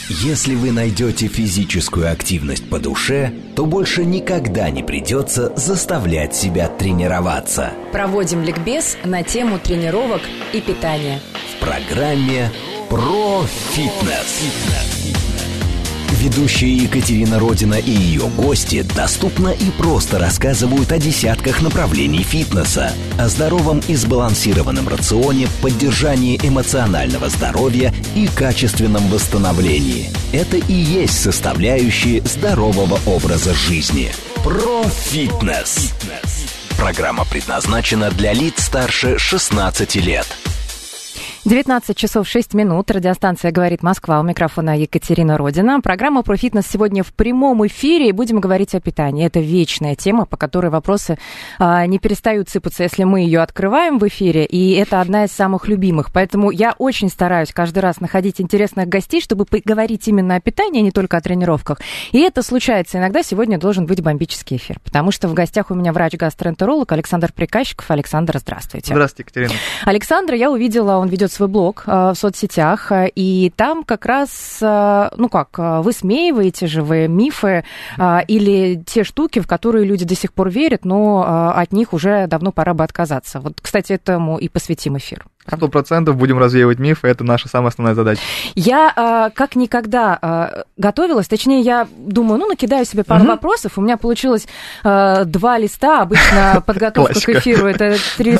Если вы найдете физическую активность по душе, то больше никогда не придется заставлять себя тренироваться. Проводим ликбез на тему тренировок и питания В программе «Про фитнес». Ведущие Екатерина Родина и ее гости доступно и просто рассказывают о десятках направлений фитнеса, о здоровом и сбалансированном рационе, поддержании эмоционального здоровья и качественном восстановлении. Это и есть составляющие здорового образа жизни. Про фитнес. Программа предназначена для лиц старше 16 лет. 19 часов 6 минут. Радиостанция «Говорит Москва». У микрофона Екатерина Родина. Программа про фитнес сегодня в прямом эфире. И будем говорить о питании. Это вечная тема, по которой вопросы не перестают сыпаться, если мы ее открываем в эфире. И это одна из самых любимых. Поэтому я очень стараюсь каждый раз находить интересных гостей, чтобы поговорить именно о питании, а не только о тренировках. И это случается иногда. Сегодня должен быть бомбический эфир. Потому что в гостях у меня врач-гастроэнтеролог Александр Приказчиков. Александр, здравствуйте. Здравствуйте, Екатерина. Александра я увидела, он ведет свой блог в соцсетях, и там как раз, высмеиваете же вы мифы или те штуки, в которые люди до сих пор верят, но от них уже давно пора бы отказаться. Вот, кстати, этому и посвятим эфир. 100% будем развеивать мифы, это наша самая основная задача. Я как никогда готовилась, точнее, я думаю, накидаю себе пару вопросов, у меня получилось 2 листа, обычно подготовка к эфиру, это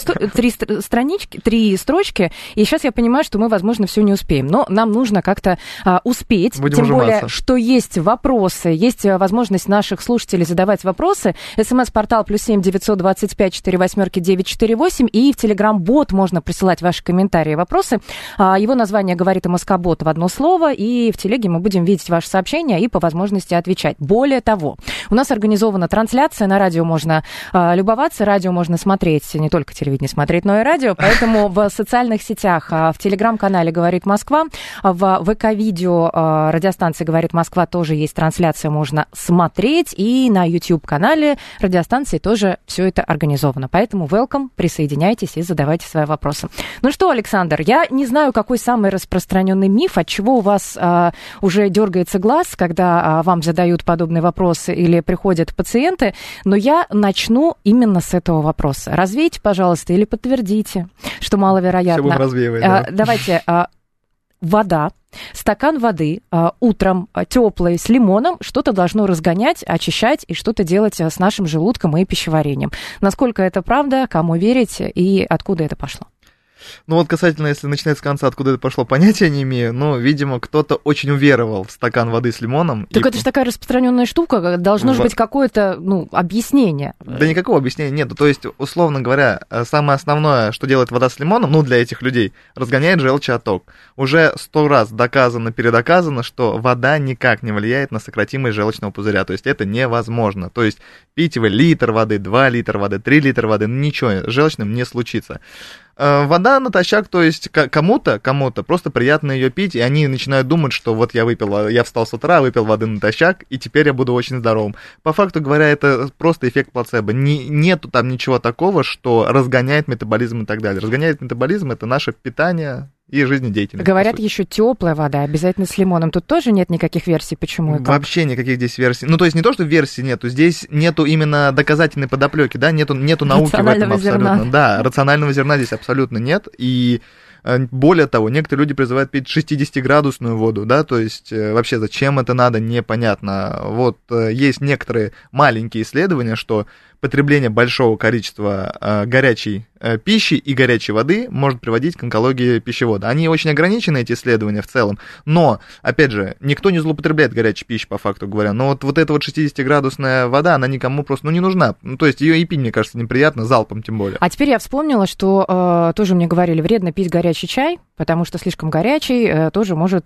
3 строчки, и сейчас я понимаю, что мы, возможно, все не успеем, но нам нужно как-то успеть, будем тем ужиматься. более, что есть вопросы, есть возможность наших слушателей задавать вопросы, СМС-портал +7 925 48 948, и в Телеграм-бот можно присылать ваши комментарии и вопросы. Его название говорит МСК-бот в одно слово, и в телеге мы будем видеть ваши сообщения и по возможности отвечать. Более того, у нас организована трансляция, на радио можно любоваться, радио можно смотреть, не только телевидение смотреть, но и радио, поэтому в социальных сетях, в Телеграм-канале «Говорит Москва», в ВК-видео радиостанции «Говорит Москва» тоже есть трансляция, можно смотреть, и на YouTube-канале радиостанции тоже все это организовано. Поэтому welcome, присоединяйтесь и задавайте свои вопросы. Ну что, Александр, я не знаю, какой самый распространенный миф, от чего у вас уже дергается глаз, когда вам задают подобные вопросы или приходят пациенты, но я начну именно с этого вопроса. Развейте, пожалуйста, или подтвердите, что маловероятно. Все будем развеивать, да. Давайте, вода. Стакан воды утром теплый с лимоном что-то должно разгонять, очищать и что-то делать с нашим желудком и пищеварением. Насколько это правда, кому верить и откуда это пошло? Ну вот касательно, если начинать с конца, откуда это пошло, понятия не имею, но, видимо, кто-то очень уверовал в стакан воды с лимоном. Так это же такая распространенная штука, должно же быть какое-то, объяснение. Да никакого объяснения нету, то есть, условно говоря, самое основное, что делает вода с лимоном, для этих людей, разгоняет желчеотток. Уже 100 раз доказано, передоказано, что вода никак не влияет на сократимость желчного пузыря, то есть это невозможно. То есть пить вы литр воды, 2 литра воды, 3 литра воды, ничего с желчным не случится. Вода натощак, то есть кому-то просто приятно ее пить, и они начинают думать, что вот я встал с утра, выпил воды натощак, и теперь я буду очень здоровым. По факту говоря, это просто эффект плацебо. Нету там ничего такого, что разгоняет метаболизм и так далее. Разгоняет метаболизм — это наше питание и жизнедеятельность. Говорят, еще теплая вода, обязательно с лимоном. Тут тоже нет никаких версий, почему и как? Вообще никаких здесь версий. То есть не то, что версий нету, здесь нету именно доказательной подоплеки, да, нету науки в этом абсолютно. Зерна. Да, рационального зерна здесь абсолютно нет, и более того, некоторые люди призывают пить 60-градусную воду, да, то есть вообще зачем это надо, непонятно. Вот есть некоторые маленькие исследования, что потребление большого количества горячей пищи и горячей воды может приводить к онкологии пищевода. Они очень ограничены, эти исследования в целом, но, опять же, никто не злоупотребляет горячей пищей, по факту говоря, но вот эта 60-градусная вода, она никому просто, не нужна, то есть ее и пить, мне кажется, неприятно, залпом тем более. А теперь я вспомнила, что тоже мне говорили, вредно пить горячий чай, потому что слишком горячий тоже может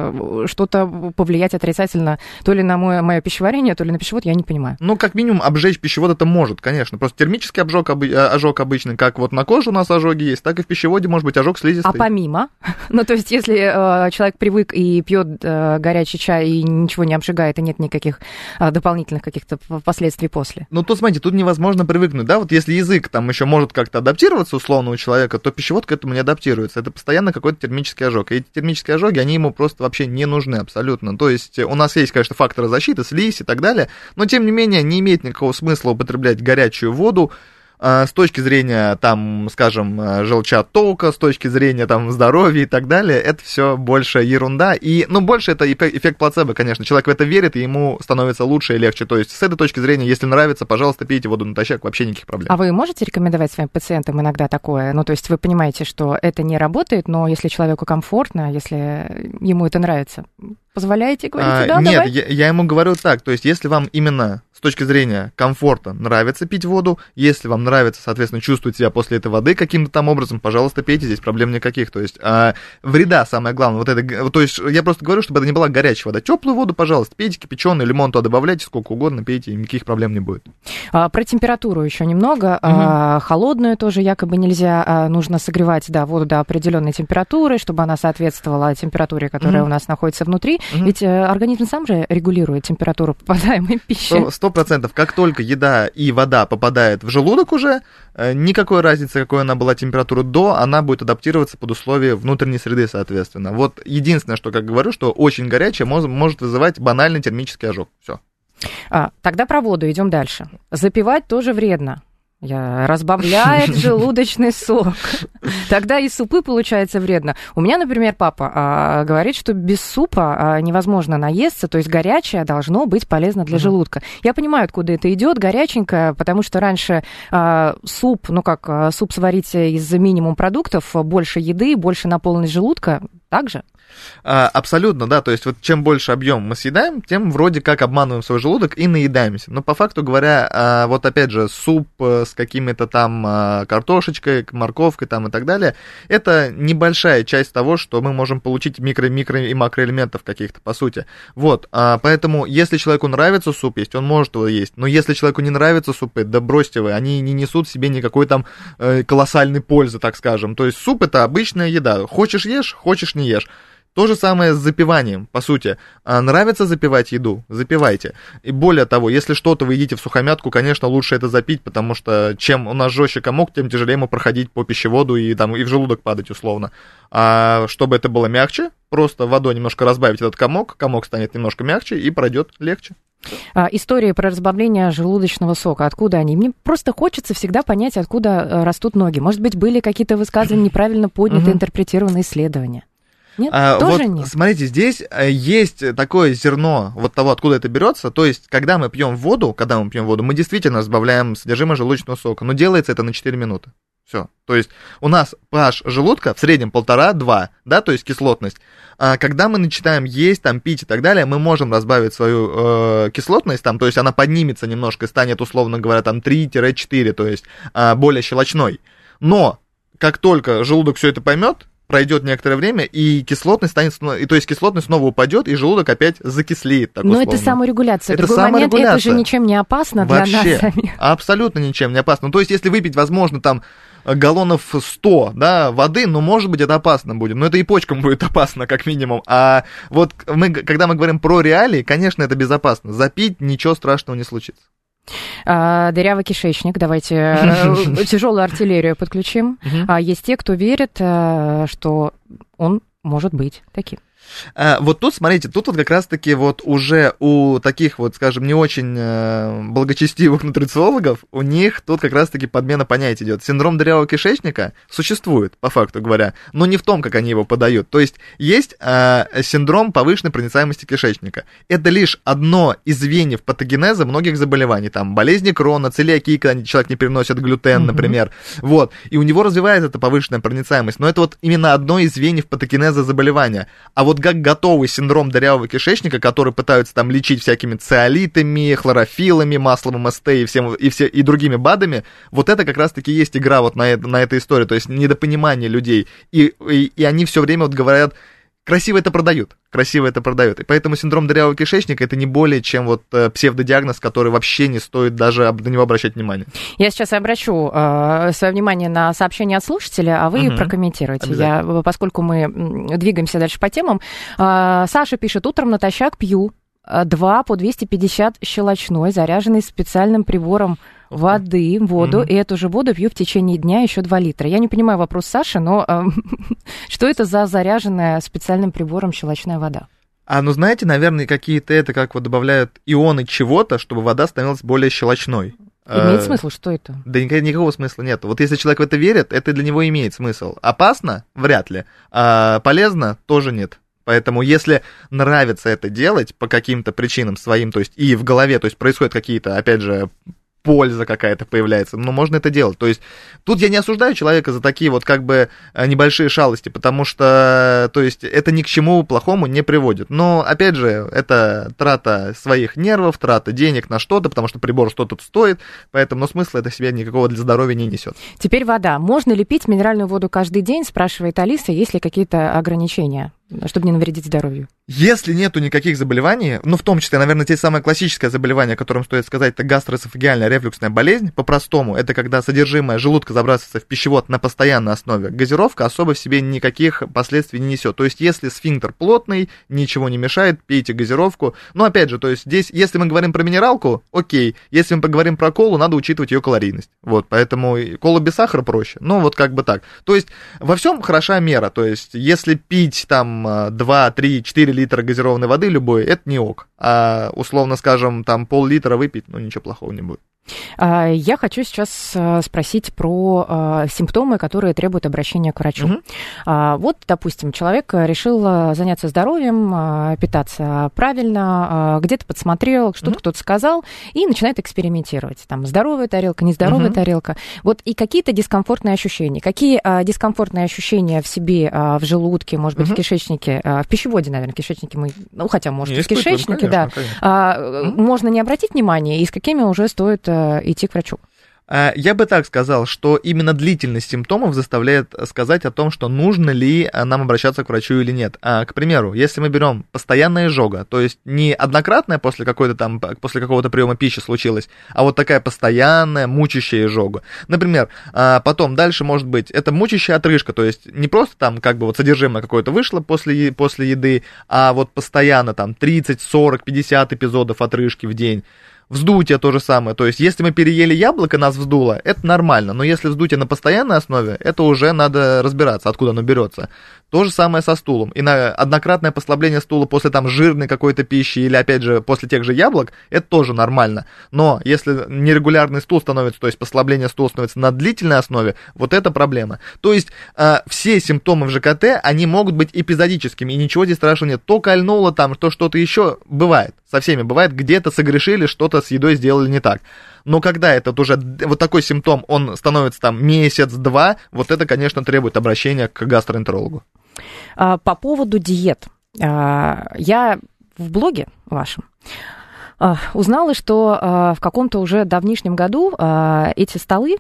что-то повлиять отрицательно то ли на мое пищеварение, то ли на пищевод, я не понимаю. Как минимум, обжечь пищевод это может, конечно, просто термический ожог обычный, как вот на коже у нас ожоги есть, так и в пищеводе может быть ожог слизистой. А помимо? То есть, если человек привык и пьет горячий чай и ничего не обжигает, и нет никаких дополнительных каких-то последствий после? Тут, смотрите, тут невозможно привыкнуть, да, вот если язык там еще может как-то адаптироваться условно у человека, то пищевод к этому не адаптируется. Это постоянно какой-то термический ожог. И эти термические ожоги, они ему просто вообще не нужны абсолютно. То есть у нас есть, конечно, факторы защиты, слизь и так далее, но тем не менее не имеет никакого смысла употреблять горячую воду с точки зрения, там, скажем, желчеоттока, с точки зрения там, здоровья и так далее. Это все больше ерунда. И, больше это эффект плацебо, конечно. Человек в это верит, и ему становится лучше и легче. То есть с этой точки зрения, если нравится, пожалуйста, пейте воду натощак, вообще никаких проблем. А вы можете рекомендовать своим пациентам иногда такое? То есть вы понимаете, что это не работает, но если человеку комфортно, если ему это нравится, позволяете, говорите, да, нет, давай? Я ему говорю так, то есть если вам именно с точки зрения комфорта нравится пить воду, если вам нравится, соответственно, чувствовать себя после этой воды каким-то там образом, пожалуйста, пейте, здесь проблем никаких. То есть вреда, самое главное, то есть я просто говорю, чтобы это не была горячая вода. Теплую воду, пожалуйста, пейте, кипяченый, лимон туда добавляйте, сколько угодно, пейте, никаких проблем не будет. Про температуру еще немного. Холодную тоже якобы нельзя, нужно согревать воду до определенной температуры, чтобы она соответствовала температуре, которая у нас находится внутри. Ведь организм сам же регулирует температуру попадаемой пищи. 100%. Как только еда и вода попадает в желудок уже, никакой разницы, какой она была температура до, она будет адаптироваться под условия внутренней среды, соответственно. Вот единственное, что, как говорю, что очень горячее может вызывать банальный термический ожог. Все. Тогда про воду идем дальше. Запивать тоже вредно. Разбавляет желудочный сок. Тогда и супы, получается, вредно. У меня, например, папа говорит, что без супа невозможно наесться, то есть горячее должно быть полезно для желудка. Я понимаю, откуда это идет, горяченькое, потому что раньше суп, суп сварить из минимум продуктов, больше еды, больше наполненность желудка, так же? Абсолютно, да, то есть вот чем больше объем мы съедаем, тем вроде как обманываем свой желудок и наедаемся. Но по факту говоря, вот опять же, суп с какими-то там картошечкой, морковкой там и так далее, это небольшая часть того, что мы можем получить микро и макроэлементов каких-то, по сути. Вот, поэтому если человеку нравится суп есть, он может его есть, но если человеку не нравятся супы, да бросьте вы, они не несут в себе никакой там колоссальной пользы, так скажем. То есть суп это обычная еда, хочешь ешь, хочешь не ешь. То же самое с запиванием, по сути. Нравится запивать еду? Запивайте. И более того, если что-то вы едите в сухомятку, конечно, лучше это запить, потому что чем у нас жестче комок, тем тяжелее ему проходить по пищеводу и в желудок падать условно. А чтобы это было мягче, просто водой немножко разбавить этот комок станет немножко мягче и пройдет легче. Истории про разбавление желудочного сока, откуда они? Мне просто хочется всегда понять, откуда растут ноги. Может быть, были какие-то высказывания неправильно подняты, интерпретированные исследования? Нет, тоже нет. Смотрите, здесь есть такое зерно вот того, откуда это берется. То есть, когда мы пьем воду, мы действительно разбавляем содержимое желудочного сока, но делается это на 4 минуты. Все. То есть у нас pH желудка в среднем 1,5-2, да, то есть кислотность. Когда мы начинаем есть, пить и так далее, мы можем разбавить свою кислотность, то есть она поднимется немножко и станет, условно говоря, 3-4, то есть более щелочной. Но как только желудок все это поймет, пройдет некоторое время, и кислотность кислотность снова упадет, и желудок опять закислеет. Но это саморегуляция. Другой момент, это же ничем не опасно для нас самих. Абсолютно ничем не опасно. То есть, если выпить, возможно, галлонов 100, да, воды, может быть, это опасно будет. Но это и почкам будет опасно, как минимум. А вот когда мы говорим про реалии, конечно, это безопасно. Запить ничего страшного не случится. Дырявый кишечник, давайте тяжелую артиллерию подключим. Есть те, кто верит, что он может быть таким. Вот тут, смотрите, тут как раз-таки уже у таких скажем, не очень благочестивых нутрициологов, у них тут как раз-таки подмена понятий идет. Синдром дырявого кишечника существует, по факту говоря, но не в том, как они его подают. То есть синдром повышенной проницаемости кишечника. Это лишь одно из звеньев патогенеза многих заболеваний. Болезни Крона, целиакия, когда человек не переносит глютен, например. И у него развивается эта повышенная проницаемость. Но это именно одно из звеньев патогенеза заболевания. А как готовый синдром дырявого кишечника, который пытаются лечить всякими циолитами, хлорофилами, маслом МСТ и другими БАДами, это как раз-таки есть игра на этой истории, то есть недопонимание людей. И они все время говорят, красиво это продают. И поэтому синдром дырявого кишечника это не более чем псевдодиагноз, который вообще не стоит даже на него обращать внимание. Я сейчас обращу свое внимание на сообщение от слушателя, а вы прокомментируйте. Поскольку мы двигаемся дальше по темам. Саша пишет: утром натощак пью 2 по 250 щелочной, заряженный специальным прибором воду, и эту же воду пью в течение дня еще 2 литра. Я не понимаю вопрос Саши, но что это за заряженная специальным прибором щелочная вода? Ну, знаете, наверное, какие-то это, как вот добавляют ионы чего-то, чтобы вода становилась более щелочной. Имеет смысл, что это? Да никакого смысла нет. Вот если человек в это верит, это для него имеет смысл. Опасно? Вряд ли. Полезно? Тоже нет. Поэтому если нравится это делать по каким-то причинам своим, то есть и в голове, то есть происходят какие-то, опять же, польза какая-то появляется, но можно это делать. То есть тут я не осуждаю человека за такие вот как бы небольшие шалости, потому что, то есть, это ни к чему плохому не приводит. Но, опять же, это трата своих нервов, трата денег на что-то, потому что прибор что-то стоит, поэтому смысла это себе никакого для здоровья не несет. Теперь вода. Можно ли пить минеральную воду каждый день, спрашивает Алиса, есть ли какие-то ограничения, чтобы не навредить здоровью? Если нету никаких заболеваний, ну, в том числе, наверное, те самое классическое заболевание, о котором стоит сказать, это гастроэсофагеальная рефлюксная болезнь, по-простому, это когда содержимое желудка забрасывается в пищевод на постоянной основе. Газировка особо в себе никаких последствий не несет. То есть, если сфинктер плотный, ничего не мешает, пейте газировку. Но, опять же, то есть, здесь, если мы говорим про минералку, окей. Если мы поговорим про колу, надо учитывать ее калорийность. Вот, поэтому кола без сахара проще. Ну, вот как бы так. То есть, во всем хороша мера. То есть, если пить там 2, 3, 4 литра газированной воды любой, это не ок. А условно, скажем, там пол-литра выпить, ну, ничего плохого не будет. Я хочу сейчас спросить про симптомы, которые требуют обращения к врачу. Вот, допустим, человек решил заняться здоровьем, питаться правильно, где-то подсмотрел, что-то кто-то сказал, и начинает экспериментировать. Там здоровая тарелка, нездоровая тарелка. Вот и какие-то дискомфортные ощущения. Какие дискомфортные ощущения в себе, в желудке, может быть, в кишечнике, в пищеводе, наверное, в кишечнике мы, ну, хотя, может, и в кишечнике, конечно, да, можно не обратить внимания, и с какими уже стоит идти к врачу? Я бы так сказал, что именно длительность симптомов заставляет сказать о том, что нужно ли нам обращаться к врачу или нет. К примеру, если мы берем постоянная изжога, то есть не однократная после какого-то приема пищи случилась, а вот такая постоянная мучащая изжога. Например, потом дальше может быть это мучащая отрыжка, то есть не просто там как бы вот содержимое какое-то вышло после еды, а вот постоянно там 30, 40, 50 эпизодов отрыжки в день. Вздутие то же самое, то есть если мы переели яблоко, нас вздуло, это нормально, но если вздутие на постоянной основе, это уже надо разбираться, откуда оно берется. То же самое со стулом. И на однократное послабление стула после там жирной какой-то пищи или опять же после тех же яблок, это тоже нормально. Но если нерегулярный стул становится, то есть послабление стула становится на длительной основе, вот это проблема. То есть все симптомы в ЖКТ, они могут быть эпизодическими, и ничего здесь страшного нет. То кольнуло там, то что-то еще, бывает. Со всеми бывает, где-то согрешили, что-то с едой сделали не так. Но когда этот уже вот такой симптом, он становится там месяц-два, вот это, конечно, требует обращения к гастроэнтерологу. По поводу диет. Я в блоге вашем узнала, что в каком-то уже давнишнем году эти столы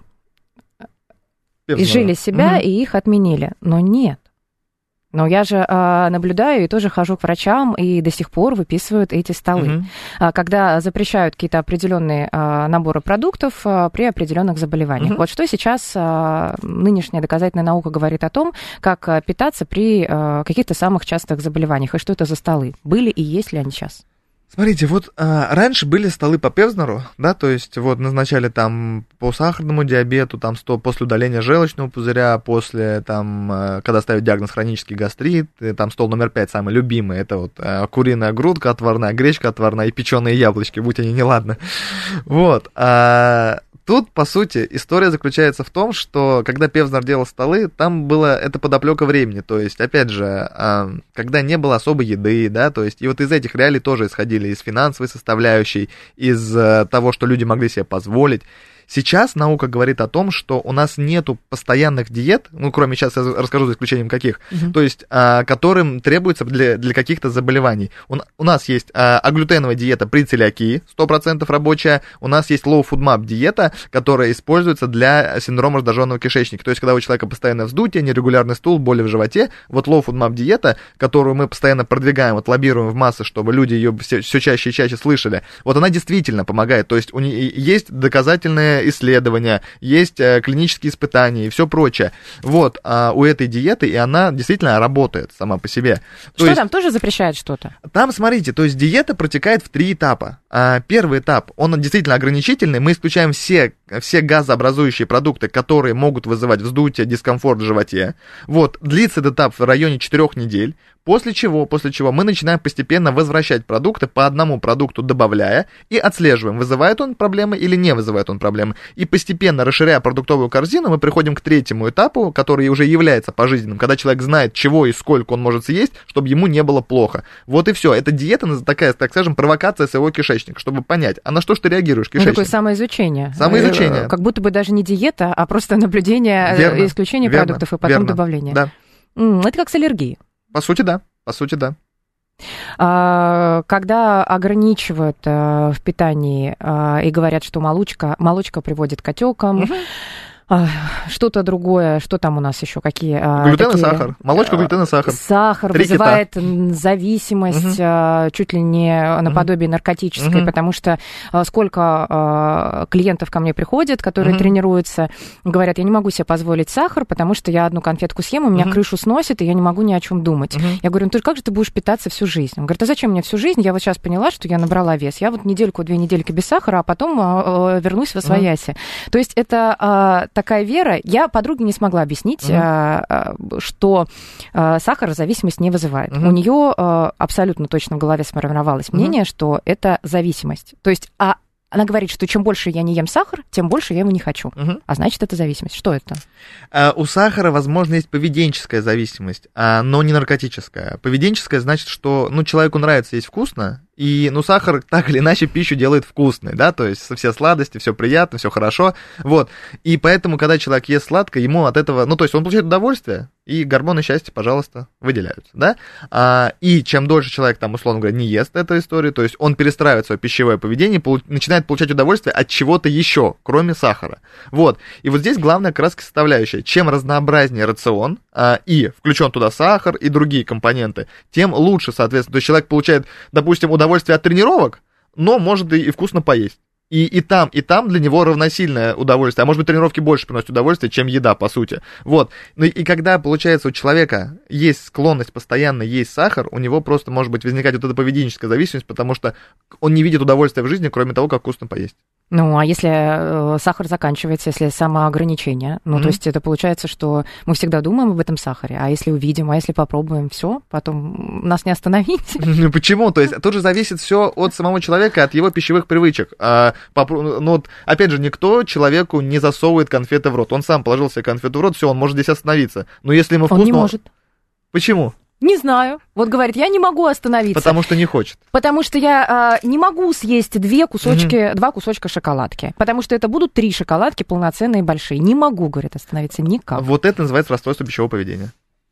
изжили себя и их отменили. Но нет. Но я же наблюдаю и тоже хожу к врачам, и до сих пор выписывают эти столы. Когда запрещают какие-то определенные наборы продуктов при определенных заболеваниях. Вот что сейчас нынешняя доказательная наука говорит о том, как питаться при каких-то самых частых заболеваниях, и что это за столы? Были и есть ли они сейчас? Смотрите, вот раньше были столы по Певзнеру, да, то есть вот назначали там по сахарному диабету, там после удаления желчного пузыря, после там, когда ставят диагноз хронический гастрит, там стол номер 5 самый любимый, это вот куриная грудка отварная, гречка отварная и печеные яблочки, будь они неладны. Вот. Тут, по сути, история заключается в том, что когда Певзнер делал столы, там было это подоплека времени, то есть, опять же, когда не было особой еды, да, то есть, и вот из этих реалий тоже исходили из финансовой составляющей, из того, что люди могли себе позволить. Сейчас наука говорит о том, что у нас нету постоянных диет, ну, кроме, сейчас я расскажу за исключением каких, то есть, которым требуется для каких-то заболеваний. У нас есть аглютеновая диета при целиакии, 100% рабочая, у нас есть low food map диета, которая используется для синдрома раздраженного кишечника, то есть, когда у человека постоянное вздутие, нерегулярный стул, боли в животе, вот low food map диета, которую мы постоянно продвигаем, вот лоббируем в массы, чтобы люди ее все чаще и чаще слышали, вот она действительно помогает, то есть, у нее есть доказательные исследования, есть клинические испытания и все прочее. Вот, у этой диеты, и она действительно работает сама по себе. Что там, тоже запрещает что-то? Там, смотрите, то есть диета протекает в 3 этапа. Первый этап, он действительно ограничительный, мы исключаем все все газообразующие продукты, которые могут вызывать вздутие, дискомфорт в животе. Вот, длится этот этап в районе 4 недель, после чего мы начинаем постепенно возвращать продукты, по одному продукту добавляя, и отслеживаем, вызывает он проблемы или не вызывает он проблемы. И постепенно, расширяя продуктовую корзину, мы приходим к 3-му этапу, который уже является пожизненным, когда человек знает, чего и сколько он может съесть, чтобы ему не было плохо. Вот и все. Это диета такая, так скажем, провокация своего кишечника, чтобы понять, а на что ж ты реагируешь, кишечник? Такое самоизучение. Самоизучение. Как будто бы даже не диета, а просто наблюдение, исключение продуктов и потом добавление. Да. Это как с аллергией. По сути, да. Когда ограничивают в питании и говорят, что молочка приводит к отекам, что-то другое, что там у нас еще, какие? Глютен и сахар. Молочка, глютен и сахар. Сахар вызывает зависимость чуть ли не наподобие наркотической, потому что сколько клиентов ко мне приходят, которые тренируются, говорят, я не могу себе позволить сахар, потому что я одну конфетку съем, у меня крышу сносит, и я не могу ни о чем думать. Я говорю, ну как же ты будешь питаться всю жизнь? Он говорит, а зачем мне всю жизнь? Я вот сейчас поняла, что я набрала вес. Я вот 1-2 недельки без сахара, а потом вернусь в освояси. То есть это такая вера. Я подруге не смогла объяснить, что сахар зависимость не вызывает. У нее абсолютно точно в голове сформировалось мнение, что это зависимость. То есть, она говорит, что чем больше я не ем сахар, тем больше я его не хочу. А значит, это зависимость. Что это? У сахара, возможно, есть поведенческая зависимость, но не наркотическая. Поведенческая значит, что человеку нравится есть вкусно, и, сахар так или иначе пищу делает вкусной, да, то есть все сладости, все приятно, все хорошо, вот. И поэтому, когда человек ест сладкое, ему от этого, то есть он получает удовольствие, и гормоны счастья, пожалуйста, выделяются, да. И чем дольше человек, там, условно говоря, не ест эту историю, то есть он перестраивает свое пищевое поведение, начинает получать удовольствие от чего-то еще, кроме сахара. Вот. И вот здесь главная как раз составляющая. Чем разнообразнее рацион, и включен туда сахар и другие компоненты, тем лучше, соответственно. То есть человек получает, допустим, удовольствие от тренировок, но может и вкусно поесть. И там для него равносильное удовольствие. А может быть, тренировки больше приносят удовольствие, чем еда, по сути. Вот. И когда, получается, у человека есть склонность постоянно есть сахар, у него просто может быть возникать вот эта поведенческая зависимость, потому что он не видит удовольствия в жизни, кроме того, как вкусно поесть. А если сахар заканчивается, если самоограничение, то есть это получается, что мы всегда думаем об этом сахаре, а если увидим, а если попробуем, все, потом нас не остановить. Почему? То есть тут же зависит все от самого человека, от его пищевых привычек. Опять же, никто человеку не засовывает конфеты в рот. Он сам положил себе конфету в рот, все, он может здесь остановиться. Но если ему вкусно... Он не может. Почему? Не знаю. Вот говорит, я не могу остановиться. Потому что не хочет. Потому что я не могу съесть 2 кусочка шоколадки. Потому что это будут 3 шоколадки полноценные, большие. Не могу, говорит, остановиться никак. Вот это называется расстройство пищевого поведения.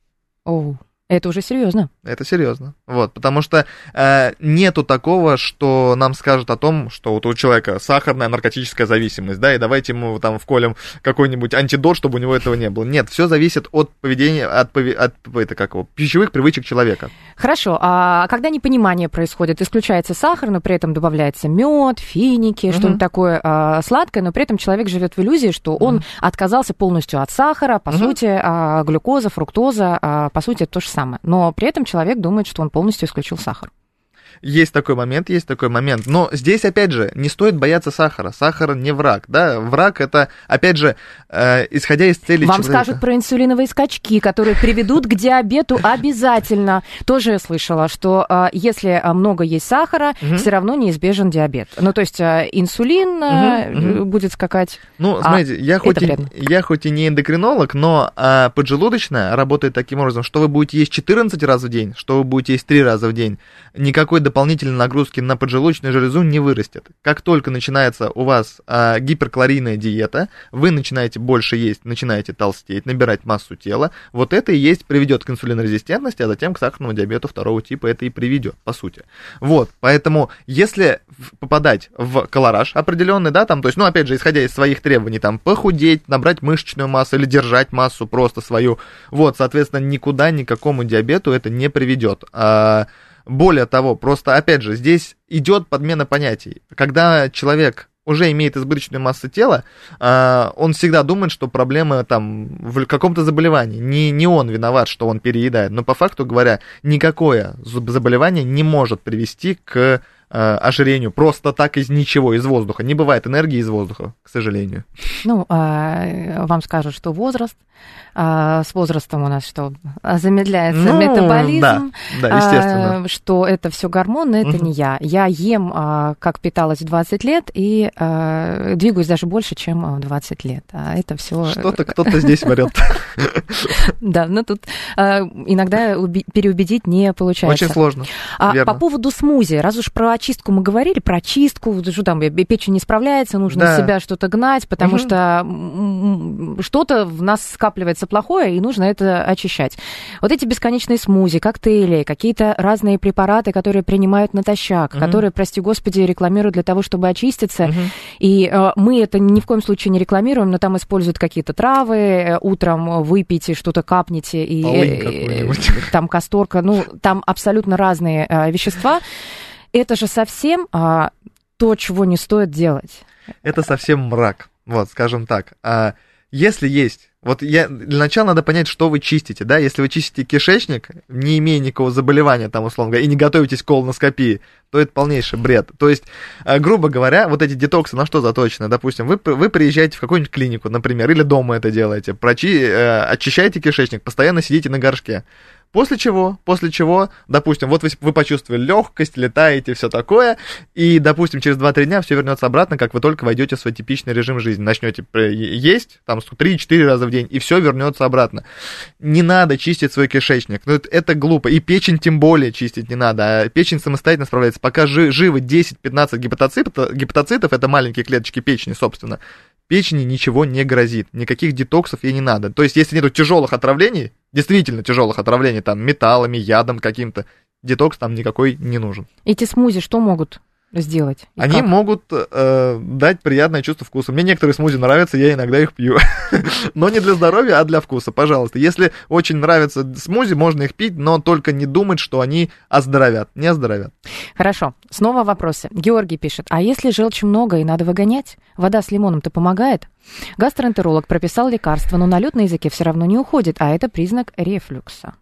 Это уже серьезно. Это серьезно. Вот, потому что нету такого, что нам скажут о том, что вот у человека сахарная наркотическая зависимость, да, и давайте ему там вколем какой-нибудь антидот, чтобы у него этого не было. Нет, все зависит от поведения, от пищевых привычек человека. Хорошо, а когда непонимание происходит, исключается сахар, но при этом добавляется мед, финики, что-нибудь такое сладкое, но при этом человек живет в иллюзии, что он отказался полностью от сахара, по сути, глюкоза, фруктоза, по сути, это то же самое. Но при этом человек думает, что он полностью исключил сахар. Есть такой момент. Но здесь, опять же, не стоит бояться сахара. Сахар не враг, да. Враг это, опять же, исходя из цели Вам человека. скажут про инсулиновые скачки, которые приведут к диабету обязательно. Тоже я слышала, что если много есть сахара, все равно неизбежен диабет. То есть инсулин будет скакать. Смотрите, я хоть и не эндокринолог, но поджелудочная работает таким образом, что вы будете есть 14 раз в день, что вы будете есть 3 раза в день. Никакой дополнительной нагрузки на поджелудочную железу не вырастет. Как только начинается у вас гиперкалорийная диета, вы начинаете больше есть, начинаете толстеть, набирать массу тела, вот это и есть приведет к инсулинорезистентности, а затем к сахарному диабету 2 типа это и приведет, по сути. Вот, поэтому если попадать в колораж определенный, да, там, то есть, опять же, исходя из своих требований, там, похудеть, набрать мышечную массу или держать массу просто свою, вот, соответственно, никуда, никакому диабету это не приведет. Более того, просто, опять же, здесь идет подмена понятий. Когда человек уже имеет избыточную массу тела, он всегда думает, что проблема там в каком-то заболевании. Не он виноват, что он переедает, но по факту говоря, никакое заболевание не может привести к ожирению просто так из ничего, из воздуха. Не бывает энергии из воздуха, к сожалению. Ну, вам скажут, что возраст. С возрастом у нас что? Замедляется метаболизм. Да, естественно. Что это все гормоны, это не я. Я ем, как питалась в 20 лет, и двигаюсь даже больше, чем в 20 лет. А это все. Что-то кто-то здесь врет. Да, но тут иногда переубедить не получается. Очень сложно. По поводу смузи, раз уж про очистку мы говорили, про очистку, что там печень не справляется, нужно из себя что-то гнать, потому что что-то в нас скапливается плохое, и нужно это очищать. Вот эти бесконечные смузи, коктейли, какие-то разные препараты, которые принимают натощак, которые, прости господи, рекламируют для того, чтобы очиститься. И мы это ни в коем случае не рекламируем, но там используют какие-то травы, утром выпейте, что-то капните, и там касторка, там абсолютно разные вещества. Это же совсем то, чего не стоит делать. Это совсем мрак, скажем так. Если есть, для начала надо понять, что вы чистите, да, если вы чистите кишечник, не имея никакого заболевания, там, условно говоря, и не готовитесь к колоноскопии, то это полнейший бред. То есть, грубо говоря, вот эти детоксы на что заточены? Допустим, вы приезжаете в какую-нибудь клинику, например, или дома это делаете, очищаете кишечник, постоянно сидите на горшке. После чего, допустим, вот вы почувствовали легкость, летаете, все такое, и, допустим, через 2-3 дня все вернется обратно, как вы только войдете в свой типичный режим жизни. Начнете есть, там, 3-4 раза в день, и все вернется обратно. Не надо чистить свой кишечник, это глупо, и печень тем более чистить не надо, а печень самостоятельно справляется. Пока живы 10-15 гепатоцитов, это маленькие клеточки печени, собственно, печени ничего не грозит, никаких детоксов ей не надо. То есть, если нету тяжелых отравлений, действительно тяжелых отравлений, там, металлами, ядом каким-то, детокс там никакой не нужен. Эти смузи что могут сделать? Они могут дать приятное чувство вкуса. Мне некоторые смузи нравятся, я иногда их пью. Но не для здоровья, а для вкуса, пожалуйста. Если очень нравятся смузи, можно их пить, но только не думать, что они оздоровят. Не оздоровят. Хорошо. Снова вопросы. Георгий пишет, а если желчи много и надо выгонять, вода с лимоном-то помогает? Гастроэнтеролог прописал лекарство, но на лёд на языке все равно не уходит, а это признак рефлюкса.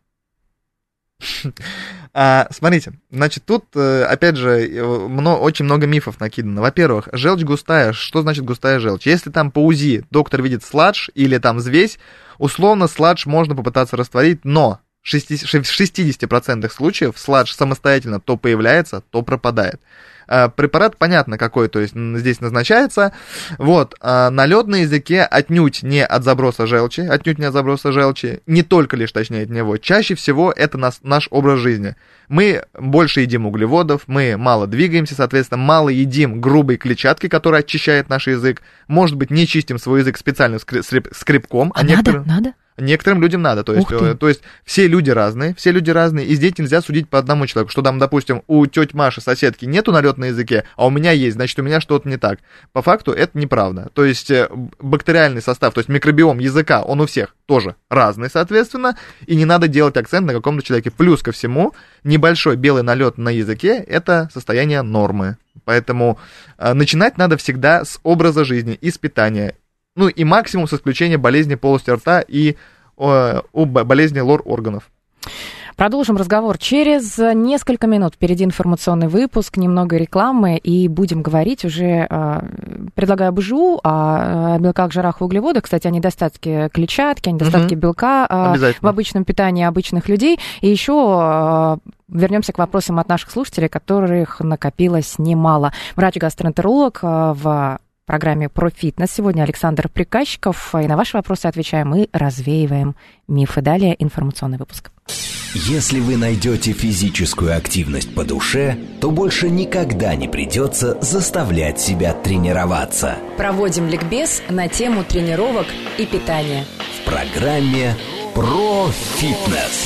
Смотрите, значит, тут, опять же, очень много мифов накидано. Во-первых, желчь густая. Что значит густая желчь? Если там по УЗИ доктор видит сладж или там взвесь, условно сладж можно попытаться растворить, но в 60% случаев сладж самостоятельно то появляется, то пропадает. Препарат, понятно, какой, то есть здесь назначается. На лёд на языке отнюдь не от заброса желчи, не только лишь, точнее, от него. Чаще всего это наш образ жизни. Мы больше едим углеводов, мы мало двигаемся, соответственно, мало едим грубой клетчатки, которая очищает наш язык. Может быть, не чистим свой язык специальным скребком. Надо? Некоторым людям надо, то есть все люди разные, и здесь нельзя судить по одному человеку, что там, допустим, у тети Маши, соседки, нету налет на языке, а у меня есть, значит, у меня что-то не так. По факту это неправда. То есть бактериальный состав, то есть микробиом языка, он у всех тоже разный, соответственно, и не надо делать акцент на каком-то человеке. Плюс ко всему, небольшой белый налет на языке – это состояние нормы. Поэтому начинать надо всегда с образа жизни и с питания. И максимум с исключением болезни полости рта и болезни лор-органов. Продолжим разговор через несколько минут. Впереди информационный выпуск, немного рекламы, и будем говорить уже, предлагаю БЖУ, о белках, жирах и углеводах. Кстати, о недостатке клетчатки, о недостатке белка в обычном питании обычных людей. И еще вернемся к вопросам от наших слушателей, которых накопилось немало. Врач-гастроэнтеролог в программе «Про фитнес». Сегодня Александр Приказчиков. И на ваши вопросы отвечаем и развеиваем мифы. Далее информационный выпуск. Если вы найдете физическую активность по душе, то больше никогда не придется заставлять себя тренироваться. Проводим ликбез на тему тренировок и питания. В программе «Про фитнес».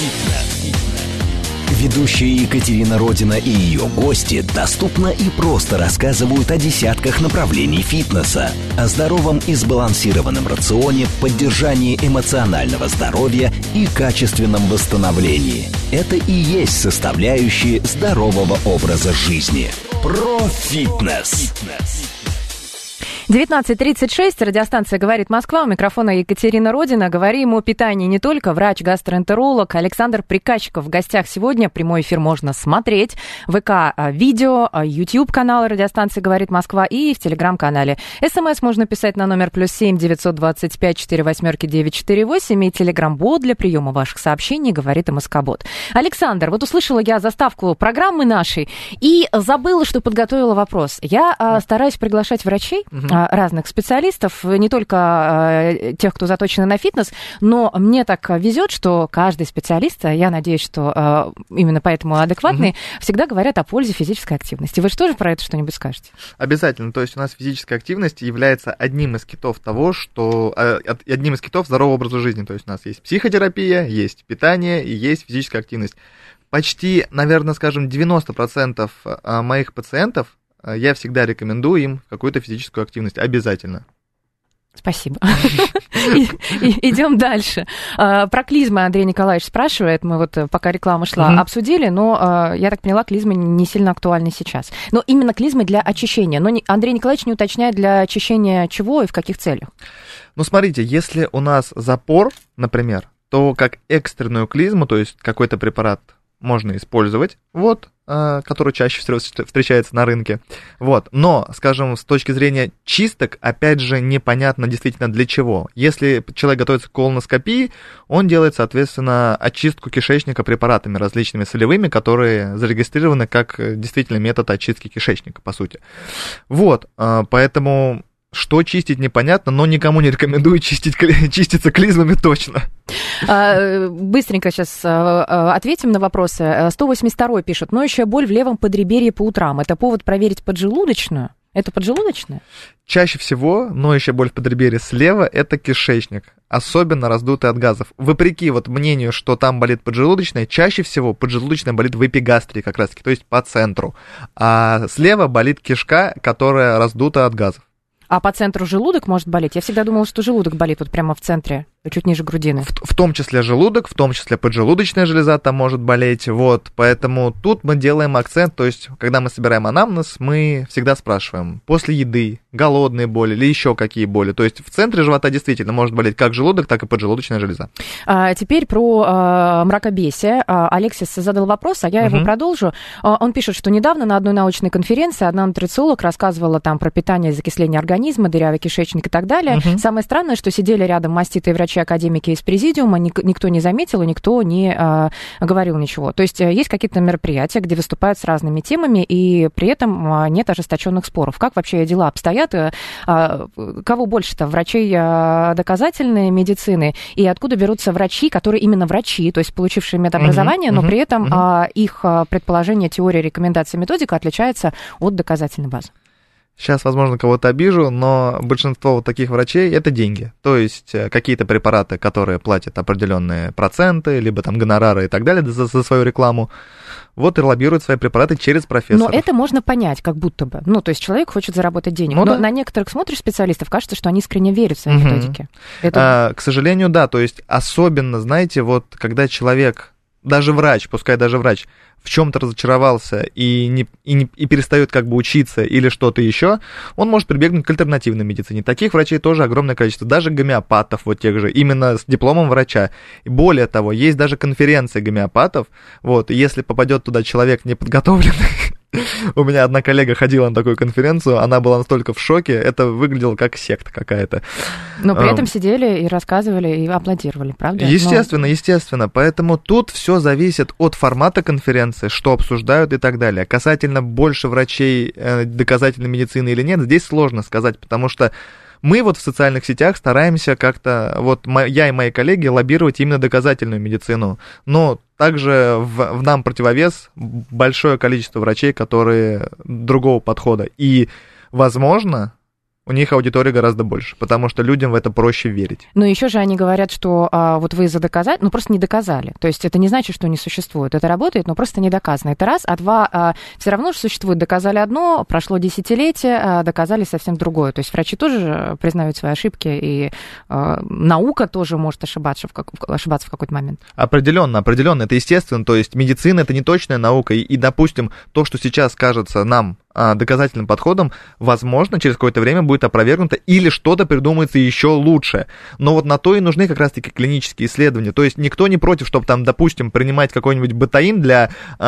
Ведущая Екатерина Родина и ее гости доступно и просто рассказывают о десятках направлений фитнеса, о здоровом и сбалансированном рационе, поддержании эмоционального здоровья и качественном восстановлении. Это и есть составляющие здорового образа жизни. Про фитнес. 19:36, радиостанция «Говорит Москва», у микрофона Екатерина Родина. Говорим о питании не только. Врач-гастроэнтеролог Александр Приказчиков в гостях сегодня. Прямой эфир можно смотреть. ВК-видео, YouTube-канал радиостанции «Говорит Москва» и в Телеграм-канале. СМС можно писать на номер +7 925 48 948 и Телеграм-бот для приема ваших сообщений «Говорит МСК-бот». Александр, вот услышала я заставку программы нашей и забыла, что подготовила вопрос. Я стараюсь приглашать врачей, разных специалистов, не только тех, кто заточен на фитнес, но мне так везет, что каждый специалист, я надеюсь, что именно поэтому адекватные, всегда говорят о пользе физической активности. Вы же тоже про это что-нибудь скажете? Обязательно. То есть у нас физическая активность является одним из китов того, что... одним из китов здорового образа жизни. То есть у нас есть психотерапия, есть питание и есть физическая активность. Почти, наверное, скажем, 90% моих пациентов я всегда рекомендую им какую-то физическую активность. Обязательно. Спасибо. Идем дальше. Про клизмы Андрей Николаевич спрашивает. Мы вот, пока реклама шла, обсудили, но, я так поняла, клизмы не сильно актуальны сейчас. Но именно клизмы для очищения. Но Андрей Николаевич не уточняет, для очищения чего и в каких целях. Ну, смотрите, если у нас запор, например, то как экстренную клизму, то есть какой-то препарат можно использовать, вот, который чаще всего встречается на рынке. Вот. Но, скажем, с точки зрения чисток, опять же, непонятно действительно для чего. Если человек готовится к колоноскопии, он делает, соответственно, очистку кишечника препаратами различными солевыми, которые зарегистрированы как действительно метод очистки кишечника, по сути. Вот. Поэтому... Что чистить, непонятно, но никому не рекомендую чиститься клизмами точно. Быстренько сейчас ответим на вопросы. 182-й пишет: ноющая боль в левом подреберье по утрам. Это повод проверить поджелудочную? Это поджелудочная? Чаще всего ноющая боль в подреберье слева – это кишечник, особенно раздутый от газов. Вопреки вот мнению, что там болит поджелудочная, чаще всего поджелудочная болит в эпигастрии как раз-таки, то есть по центру. А слева болит кишка, которая раздута от газов. А по центру желудок может болеть? Я всегда думала, что желудок болит вот прямо в центре, чуть ниже грудины. В том числе желудок, в том числе поджелудочная железа там может болеть, вот. Поэтому тут мы делаем акцент, то есть, когда мы собираем анамнез, мы всегда спрашиваем, после еды, голодные боли или еще какие боли. То есть в центре живота действительно может болеть как желудок, так и поджелудочная железа. Теперь про мракобесие. Алексис задал вопрос, а я его продолжу. Он пишет, что недавно на одной научной конференции одна нутрициолог рассказывала там про питание и закисление организма, дырявый кишечник и так далее. Самое странное, что сидели рядом маститые врачи-академики из президиума, никто не заметил и никто не говорил ничего. То есть есть какие-то мероприятия, где выступают с разными темами, и при этом нет ожесточенных споров. Как вообще дела обстоят? Кого больше-то? Врачей доказательной медицины? И откуда берутся врачи, которые именно врачи, то есть получившие медобразование, но при этом их предположение, теория, рекомендация, методика отличается от доказательной базы? Сейчас, возможно, кого-то обижу, но большинство вот таких врачей – это деньги. То есть какие-то препараты, которые платят определенные проценты, либо там гонорары и так далее за свою рекламу, вот и лоббируют свои препараты через профессоров. Но это можно понять, как будто бы. Ну, то есть человек хочет заработать денег. Но на некоторых смотришь специалистов, кажется, что они искренне верят в свои методики. К сожалению, да. То есть особенно, знаете, вот когда человек, даже врач, пускай даже врач, в чем-то разочаровался и перестает как бы учиться или что-то еще, он может прибегнуть к альтернативной медицине. Таких врачей тоже огромное количество, даже гомеопатов вот тех же, именно с дипломом врача. И более того, есть даже конференции гомеопатов, вот, и если попадет туда человек неподготовленный, у меня одна коллега ходила на такую конференцию, она была настолько в шоке, это выглядело как секта какая-то. Но при этом сидели и рассказывали, и аплодировали, правда? Естественно. Поэтому тут все зависит от формата конференции, что обсуждают и так далее. Касательно больше врачей доказательной медицины или нет, здесь сложно сказать, потому что мы вот в социальных сетях стараемся как-то, вот я и мои коллеги, лоббировать именно доказательную медицину, но также в нам противовес большое количество врачей, которые другого подхода, и, возможно, у них аудитория гораздо больше, потому что людям в это проще верить. Но еще же они говорят, что вот вы доказали, просто не доказали. То есть это не значит, что не существует. Это работает, но просто не доказано. Это раз. А два, все равно же существует. Доказали одно, прошло десятилетие, доказали совсем другое. То есть врачи тоже признают свои ошибки, и наука тоже может ошибаться в какой-то момент. Определенно. Это естественно. То есть медицина — это не точная наука. И, допустим, то, что сейчас кажется нам доказательным подходом, возможно, через какое-то время будет будет опровергнуто, или что-то придумается еще лучше. Но вот на то и нужны как раз-таки клинические исследования. То есть никто не против, чтобы там, допустим, принимать какой-нибудь ботаин для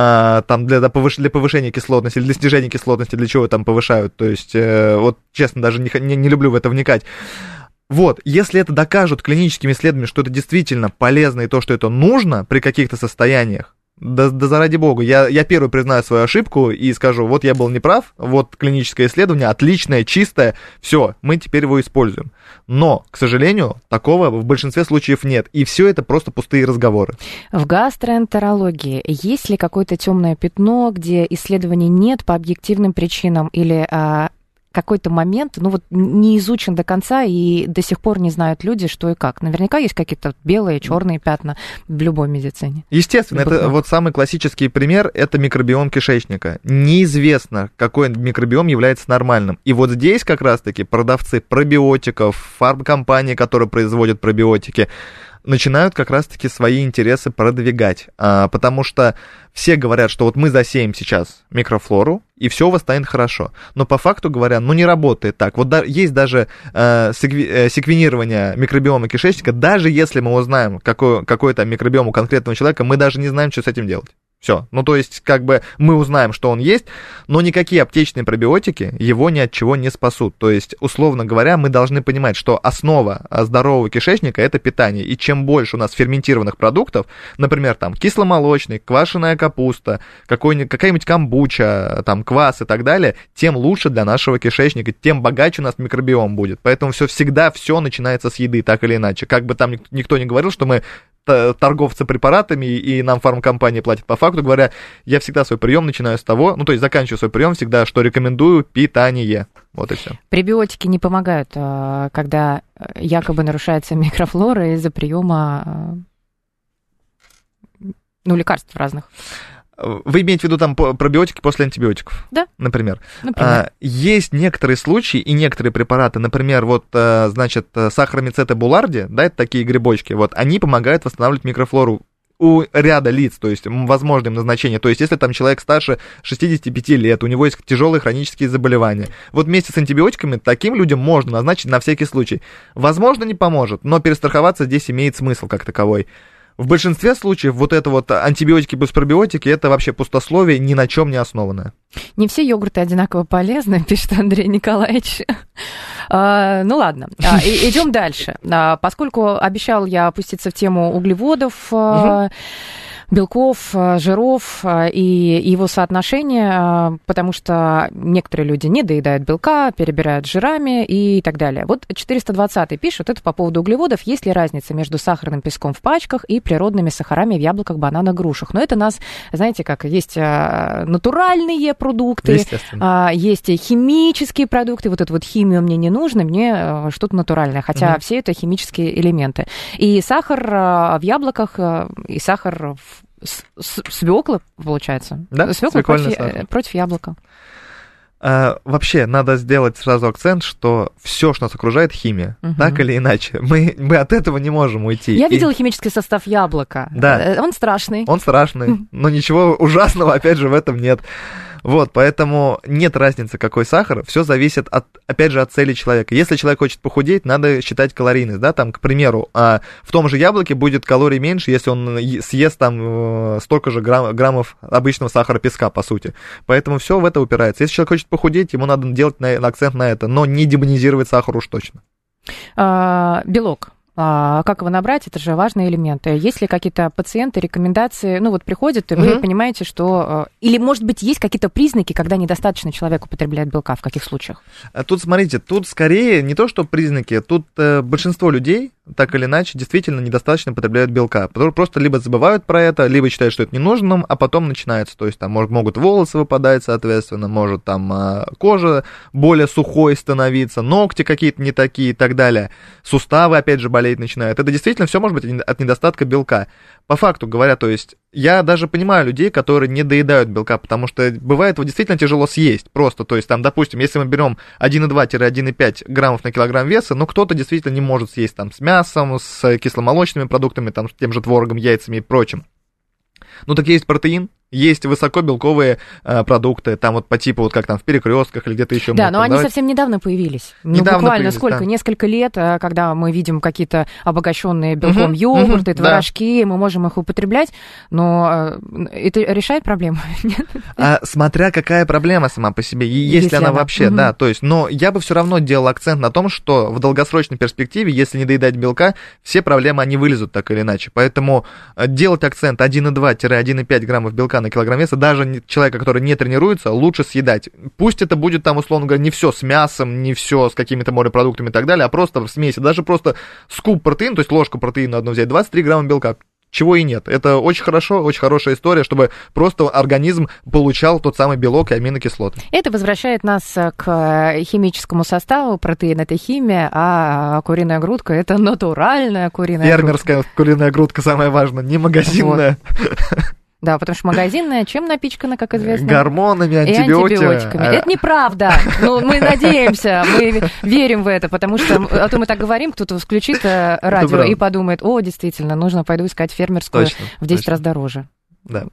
повышения кислотности или для снижения кислотности, для чего там повышают. То есть, вот честно, даже не люблю в это вникать. Вот, если это докажут клиническими исследованиями, что это действительно полезно и то, что это нужно при каких-то состояниях, да заради бога, я первый признаю свою ошибку и скажу, вот я был неправ, вот клиническое исследование, отличное, чистое, все, мы теперь его используем. Но, к сожалению, такого в большинстве случаев нет, и все это просто пустые разговоры. В гастроэнтерологии есть ли какое-то темное пятно, где исследований нет по объективным причинам или какой-то момент, ну вот не изучен до конца, и до сих пор не знают люди, что и как. Наверняка есть какие-то белые, черные пятна в любой медицине. Естественно, это вот самый классический пример, это микробиом кишечника. Неизвестно, какой микробиом является нормальным. И вот здесь как раз-таки продавцы пробиотиков, фармкомпании, которые производят пробиотики, начинают как раз-таки свои интересы продвигать, потому что все говорят, что вот мы засеем сейчас микрофлору, и все у вас станет хорошо. Но по факту говоря, не работает так. Вот есть даже секвенирование микробиома кишечника, даже если мы узнаем, какой там микробиом у конкретного человека, мы даже не знаем, что с этим делать. Все. Ну, то есть, как бы мы узнаем, что он есть, но никакие аптечные пробиотики его ни от чего не спасут. То есть, условно говоря, мы должны понимать, что основа здорового кишечника – это питание. И чем больше у нас ферментированных продуктов, например, там, кисломолочный, квашеная капуста, какая-нибудь камбуча, там, квас и так далее, тем лучше для нашего кишечника, тем богаче у нас микробиом будет. Поэтому всегда все начинается с еды, так или иначе. Как бы там никто не говорил, что мы торговцы препаратами, и нам фармкомпания платит. По факту говоря, я всегда свой прием начинаю с того, то есть заканчиваю свой прием всегда, что рекомендую питание. Вот и все. Пребиотики не помогают, когда якобы нарушается микрофлора из-за приема лекарств разных. Вы имеете в виду там пробиотики после антибиотиков? Да. Например. Есть некоторые случаи и некоторые препараты, например, вот, значит, сахаромицеты буларди, да, это такие грибочки, вот, они помогают восстанавливать микрофлору у ряда лиц, то есть возможно им назначение. То есть если там человек старше 65 лет, у него есть тяжелые хронические заболевания, вот вместе с антибиотиками таким людям можно назначить на всякий случай. Возможно, не поможет, но перестраховаться здесь имеет смысл как таковой. В большинстве случаев вот это вот антибиотики плюс пробиотики, это вообще пустословие, ни на чем не основанное. Не все йогурты одинаково полезны, пишет Андрей Николаевич. Ну ладно, идем дальше. Поскольку обещал я опуститься в тему углеводов, белков, жиров и его соотношения, потому что некоторые люди не доедают белка, перебирают жирами и так далее. Вот 420-й пишет, это по поводу углеводов. Есть ли разница между сахарным песком в пачках и природными сахарами в яблоках, бананах, грушах? Но это нас, знаете как, есть натуральные продукты, есть химические продукты. Вот эту вот химию мне не нужно, мне что-то натуральное. Хотя все это химические элементы. И сахар в яблоках, и сахар в свекла, получается. Да, свекла против яблока. Вообще, надо сделать сразу акцент, что все, что нас окружает, химия. Так или иначе. Мы от этого не можем уйти. Я видела химический состав яблока. Да. Он страшный. Он страшный. Но ничего ужасного, опять же, в этом нет. Вот, поэтому нет разницы, какой сахар, все зависит, опять же, от цели человека. Если человек хочет похудеть, надо считать калорийность, да, там, к примеру, в том же яблоке будет калорий меньше, если он съест там столько же граммов обычного сахара песка, по сути. Поэтому все в это упирается. Если человек хочет похудеть, ему надо делать акцент на это, но не демонизировать сахар уж точно. Белок. Как его набрать, это же важные элементы. Есть ли какие-то пациенты, рекомендации, ну вот приходят, и вы понимаете, что... Или, может быть, есть какие-то признаки, когда недостаточно человек употребляет белка, в каких случаях? Тут, смотрите, тут скорее не то, что признаки, тут большинство людей, так или иначе, действительно недостаточно потребляют белка. Просто либо забывают про это, либо считают, что это не нужно нам, а потом начинается. То есть там могут волосы выпадать, соответственно, может там кожа более сухой становиться, ногти какие-то не такие и так далее. Суставы, опять же, болеть начинают. Это действительно все может быть от недостатка белка. По факту говоря, то есть я даже понимаю людей, которые не доедают белка, потому что бывает его действительно тяжело съесть просто. То есть там, допустим, если мы берем 1,2-1,5 граммов на килограмм веса, ну кто-то действительно не может съесть там с мясом, с кисломолочными продуктами, там, с тем же творогом, яйцами и прочим. Ну так есть протеин, Есть высокобелковые продукты, там вот по типу, вот как там в Перекрестках или где-то еще. Да, но они совсем недавно появились. Недавно буквально появились, сколько? да. Несколько лет, когда мы видим какие-то обогащенные белком йогурты, творожки, мы можем их употреблять, но это решает проблему? Смотря какая проблема сама по себе, и если она вообще, да, то есть, но я бы все равно делал акцент на том, что в долгосрочной перспективе, если не доедать белка, все проблемы, они вылезут так или иначе, поэтому делать акцент 1,2-1,5 граммов белка на килограмм веса, даже человека, который не тренируется, лучше съедать. Пусть это будет там, условно говоря, не все с мясом, не все с какими-то морепродуктами и так далее, а просто в смеси, даже просто скуп протеина, то есть ложку протеина одну взять, 23 грамма белка. Чего и нет. Это очень хорошо, очень хорошая история, чтобы просто организм получал тот самый белок и аминокислоты. Это возвращает нас к химическому составу. Протеин – это химия, а куриная грудка – это натуральная куриная грудка. Фермерская куриная грудка самое важное, не магазинная. Вот. Да, потому что магазинная чем напичкана, как известно? Гормонами, антибиотиками. Это неправда. Ну, мы надеемся, мы верим в это, потому что, а то мы так говорим, кто-то включит радио и подумает, действительно, нужно, пойду искать фермерскую в 10 раз дороже. Да.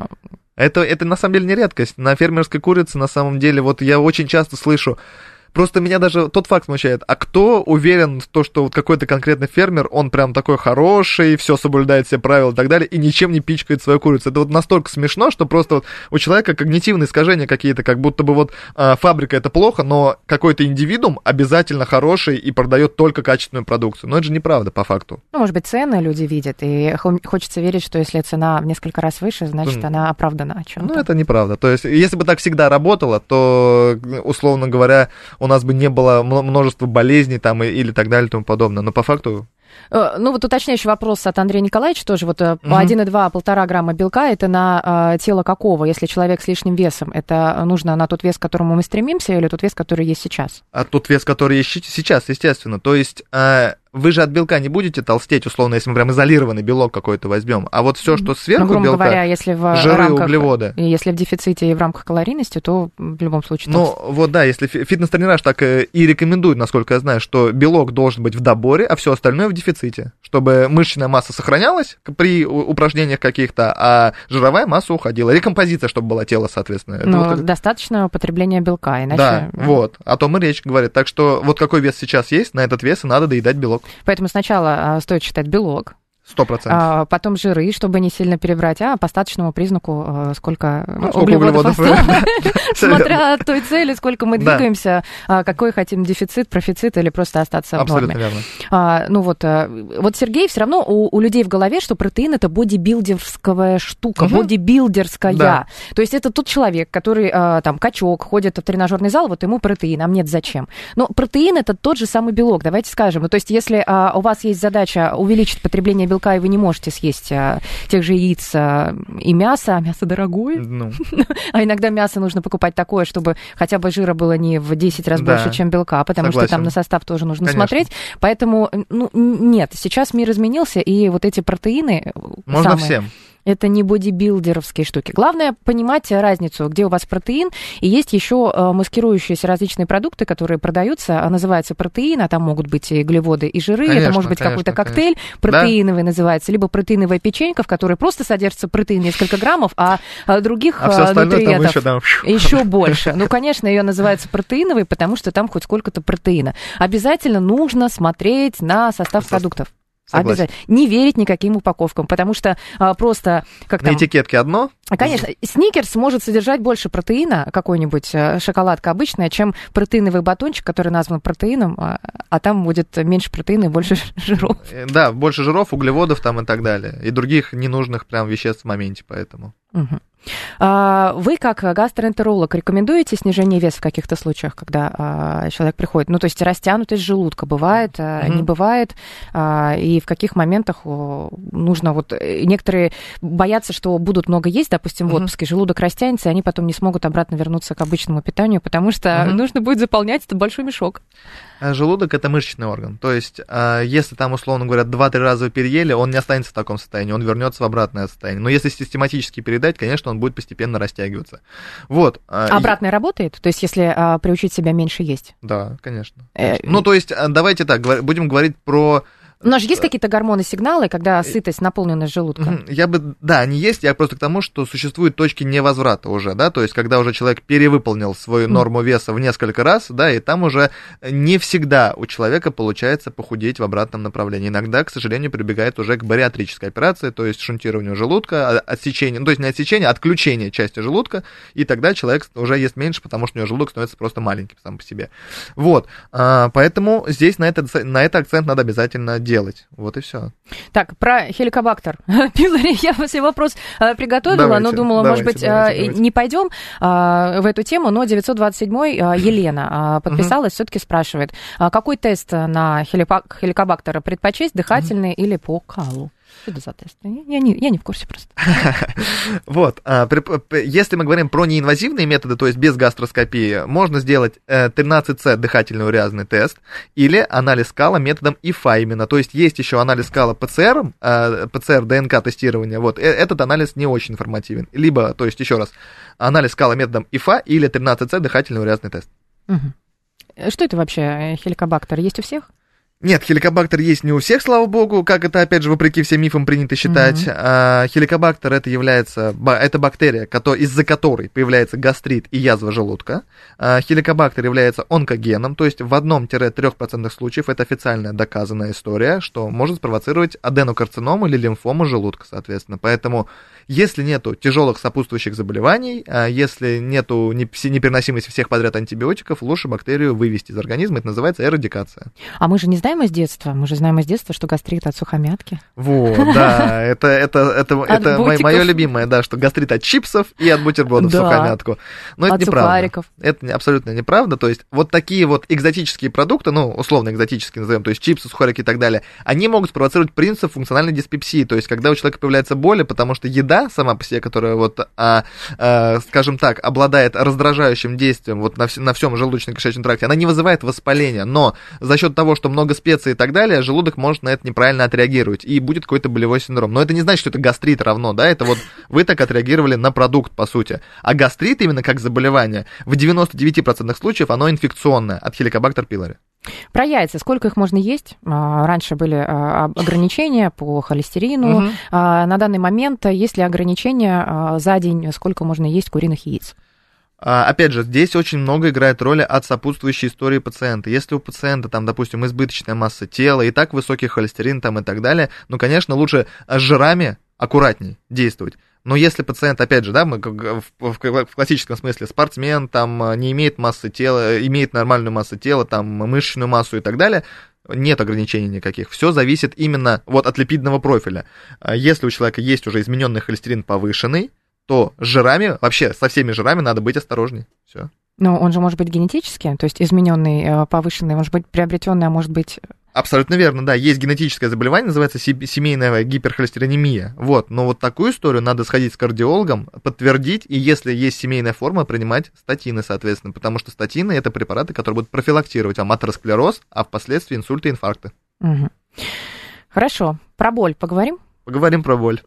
Это на самом деле не редкость. На фермерской курице, на самом деле, вот я очень часто слышу, просто меня даже тот факт смущает. А кто уверен в том, что вот какой-то конкретный фермер, он прям такой хороший, все соблюдает все правила и так далее, и ничем не пичкает свою курицу? Это вот настолько смешно, что просто вот у человека когнитивные искажения какие-то, как будто бы вот фабрика это плохо, но какой-то индивидуум обязательно хороший и продает только качественную продукцию. Но это же неправда по факту. Ну, может быть, цены люди видят, и хочется верить, что если цена в несколько раз выше, значит, она оправдана чем-то. Ну, это неправда. То есть, если бы так всегда работало, то, условно говоря, у нас бы не было множества болезней там или так далее и тому подобное. Но по факту... Ну, вот уточняющий вопрос от Андрея Николаевича тоже. Вот по 1,2-1,5 грамма белка это на тело какого? Если человек с лишним весом, это нужно на тот вес, к которому мы стремимся, или тот вес, который есть сейчас? А тот вес, который есть сейчас, естественно. То есть... Вы же от белка не будете толстеть, условно, если мы прям изолированный белок какой-то возьмем. А вот все, что сверху грубо белка, говоря, если в жиры, рамках, углеводы. И если в дефиците и в рамках калорийности, то в любом случае толстый. Ну, вот да, если фитнес-тренера так и рекомендует, насколько я знаю, что белок должен быть в доборе, а все остальное в дефиците, чтобы мышечная масса сохранялась при упражнениях каких-то, а жировая масса уходила. Рекомпозиция, чтобы было тело, соответственно. Ну, вот достаточно употребления белка, иначе... Да, вот, о том и речь говорит. Так что вот какой вес сейчас есть, на этот вес и надо доедать белок. Поэтому сначала стоит считать белок, 100%. Потом жиры, чтобы не сильно перебрать, а по остаточному признаку сколько углеводов осталось. Смотря от той цели, сколько мы двигаемся, какой хотим дефицит, профицит или просто остаться в норме. Абсолютно верно. Ну вот Сергей, все равно у людей в голове, что протеин это бодибилдерская штука, бодибилдерская. Да. То есть это тот человек, который там качок, ходит в тренажерный зал, вот ему протеин, а мне зачем? Но протеин это тот же самый белок, давайте скажем. Ну, то есть если у вас есть задача увеличить потребление белка, и вы не можете съесть тех же яиц и мяса, а мясо дорогое. Ну. А иногда мясо нужно покупать такое, чтобы хотя бы жира было не в 10 раз больше, чем белка, потому что там на состав тоже нужно смотреть. Поэтому, нет, сейчас мир изменился, и вот эти протеины... Можно всем. Это не бодибилдеровские штуки. Главное понимать разницу, где у вас протеин. И есть еще маскирующиеся различные продукты, которые продаются, называются протеин, а там могут быть и углеводы, и жиры. Конечно, это может быть какой-то коктейль протеиновый называется, либо протеиновая печенька, в которой просто содержится протеин несколько граммов, а других нутриентов еще больше. Ну, конечно, ее называется протеиновой, потому что там хоть сколько-то протеина. Обязательно нужно смотреть на состав продуктов. Согласен. Обязательно. Не верить никаким упаковкам, потому что просто... Как на там... этикетке одно? Конечно, Сникерс может содержать больше протеина, какой-нибудь шоколадка обычная, чем протеиновый батончик, который назван протеином, а там будет меньше протеина и больше жиров. Да, больше жиров, углеводов там и так далее. И других ненужных прям веществ в моменте, поэтому... Угу. Вы, как гастроэнтеролог, рекомендуете снижение веса в каких-то случаях, когда человек приходит? Ну, то есть растянутость желудка бывает, не бывает, и в каких моментах нужно... Вот некоторые боятся, что будут много есть, допустим, в отпуске, желудок растянется, и они потом не смогут обратно вернуться к обычному питанию, потому что нужно будет заполнять этот большой мешок. Желудок – это мышечный орган, то есть если там, условно говоря, 2-3 раза вы переели, он не останется в таком состоянии, он вернется в обратное состояние. Но если систематически передать, конечно, он будет постепенно растягиваться. Вот. Обратное работает? То есть если приучить себя меньше есть? Да, конечно. Ну, то есть давайте так, будем говорить про У нас же есть какие-то гормоны-сигналы, когда сытость, наполненность желудка? Да, они есть, я просто к тому, что существуют точки невозврата уже, да, то есть когда уже человек перевыполнил свою норму веса в несколько раз, да, и там уже не всегда у человека получается похудеть в обратном направлении. Иногда, к сожалению, прибегает уже к бариатрической операции, то есть шунтированию желудка, отсечению, то есть не отсечение, а отключение части желудка, и тогда человек уже ест меньше, потому что у него желудок становится просто маленьким сам по себе. Вот, поэтому здесь на это акцент надо обязательно делать. Вот и все. Так, про хеликобактер пилори я себе вопрос приготовила, но думала, может быть, не пойдем в эту тему, но 927-й Елена подписалась, все-таки спрашивает, какой тест на хеликобактера предпочесть, дыхательный или по калу? Что это за тест? Я не в курсе просто. Вот, если мы говорим про неинвазивные методы, то есть без гастроскопии, можно сделать 13С дыхательный уреазный тест или анализ кала методом ИФА именно. То есть есть еще анализ кала ПЦР, ДНК тестирование. Вот, этот анализ не очень информативен. Либо, то есть еще раз, анализ кала методом ИФА или 13С дыхательный уреазный тест. Что это вообще хеликобактер? Есть у всех? Нет, хеликобактер есть не у всех, слава богу, как это, опять же, вопреки всем мифам принято считать. Хеликобактер это бактерия, из-за которой появляется гастрит и язва желудка. Хеликобактер является онкогеном, то есть в 1-3% случаев, это официальная доказанная история, что может спровоцировать аденокарциному или лимфому желудка, соответственно. Поэтому, если нету тяжелых сопутствующих заболеваний, если нету непереносимости всех подряд антибиотиков, лучше бактерию вывести из организма, это называется эрадикация. А мы же не знаем из детства, что гастрит от сухомятки. Вот, да, это мое любимое, да, что гастрит от чипсов и от бутербродов в сухомятку. Но это неправда. Сухариков. Это абсолютно неправда, то есть вот такие вот экзотические продукты, ну, условно экзотические назовем, то есть чипсы, сухарики и так далее, они могут спровоцировать принцип функциональной диспепсии, то есть когда у человека появляется боль, потому что еда сама по себе, которая вот, скажем так, обладает раздражающим действием вот на всем желудочно-кишечном тракте, она не вызывает воспаления, но за счет того, что много специй и так далее, желудок может на это неправильно отреагировать, и будет какой-то болевой синдром. Но это не значит, что это гастрит равно, да, это вот вы так отреагировали на продукт, по сути. А гастрит именно как заболевание, в 99% случаев оно инфекционное от Helicobacter pylori. Про яйца, сколько их можно есть? Раньше были ограничения по холестерину. На данный момент есть ли ограничения за день, сколько можно есть куриных яиц? Опять же, здесь очень много играет роли от сопутствующей истории пациента. Если у пациента, там, допустим, избыточная масса тела, и так высокий холестерин там, и так далее, ну, конечно, лучше с жирами аккуратней действовать. Но если пациент, опять же, да, мы в классическом смысле спортсмен, там, не имеет массы тела, имеет нормальную массу тела, там, мышечную массу и так далее, нет ограничений никаких. Все зависит именно вот от липидного профиля. Если у человека есть уже измененный холестерин повышенный, то с жирами, вообще со всеми жирами надо быть осторожней. Все. Но он же может быть генетический, то есть измененный, повышенный, может быть приобретенный, а может быть... Абсолютно верно, да. Есть генетическое заболевание, называется семейная гиперхолестеринемия. Вот. Но вот такую историю надо сходить с кардиологом, подтвердить, и если есть семейная форма, принимать статины, соответственно. Потому что статины – это препараты, которые будут профилактировать вам атеросклероз, а впоследствии инсульты и инфаркты. Угу. Хорошо. Про боль поговорим? Поговорим про боль.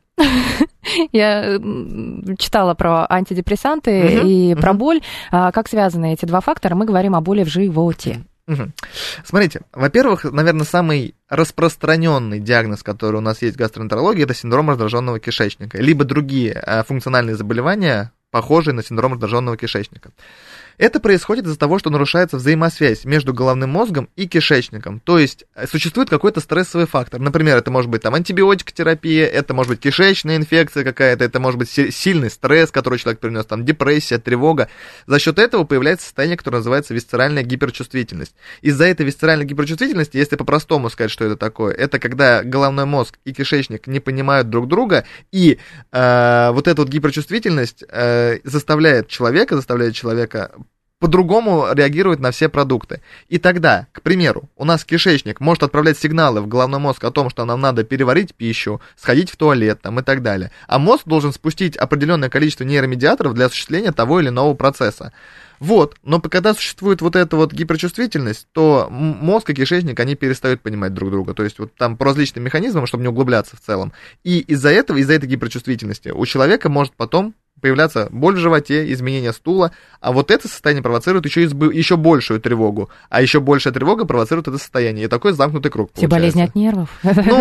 Я читала про антидепрессанты и про боль. Как связаны эти два фактора? Мы говорим о боли в животе. Смотрите, во-первых, наверное, самый распространенный диагноз, который у нас есть в гастроэнтерологии, это синдром раздраженного кишечника, либо другие функциональные заболевания, похожие на синдром раздраженного кишечника. Это происходит из-за того, что нарушается взаимосвязь между головным мозгом и кишечником. То есть существует какой-то стрессовый фактор. Например, это может быть там антибиотикотерапия, это может быть кишечная инфекция какая-то, это может быть сильный стресс, который человек перенес, там депрессия, тревога. За счет этого появляется состояние, которое называется висцеральная гиперчувствительность. Из-за этой висцеральной гиперчувствительности, если по-простому сказать, что это такое, это когда головной мозг и кишечник не понимают друг друга, и вот эта вот гиперчувствительность заставляет человека по-другому реагировать на все продукты. И тогда, к примеру, у нас кишечник может отправлять сигналы в головной мозг о том, что нам надо переварить пищу, сходить в туалет там, и так далее. А мозг должен спустить определенное количество нейромедиаторов для осуществления того или иного процесса. Вот, но когда существует вот эта вот гиперчувствительность, то мозг и кишечник, они перестают понимать друг друга. То есть вот там по различным механизмам, чтобы не углубляться в целом. И из-за этой гиперчувствительности у человека может потом появляться боль в животе, изменение стула, а вот это состояние провоцирует еще большую тревогу, а еще большая тревога провоцирует это состояние, и такой замкнутый круг получается. Все болезни от нервов.